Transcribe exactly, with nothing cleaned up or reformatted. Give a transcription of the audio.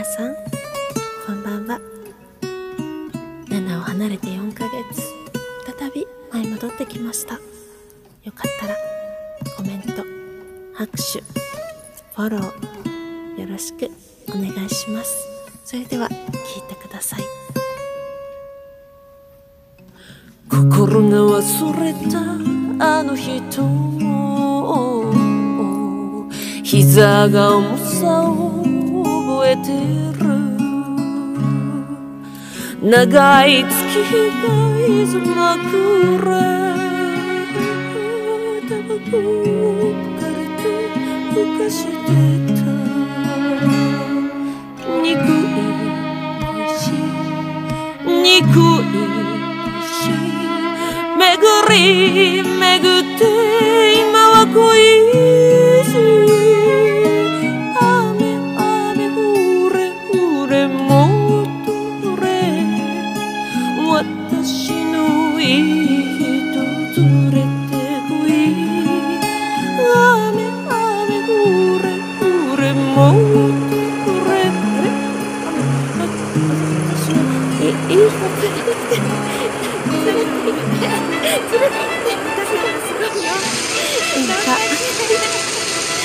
さんこんばんは。ナナを離れてよんかげつ、再び舞い戻ってきました。よかったらコメント、拍手、フォローよろしくお願いします。それでは聞いてください。 心が忘れたあの人を、膝が重さを覚えてる。長い月がいずまくれタバコをぷかりとふかしてた。憎い恋しい憎い恋しい巡り巡って今は恋し雨雨降れ降れもっと降れ私のいい人連れてこい雨雨降れ降れもっと降れ私のいい人連れて連れて連れて連れて連れてすごいよ。 いいか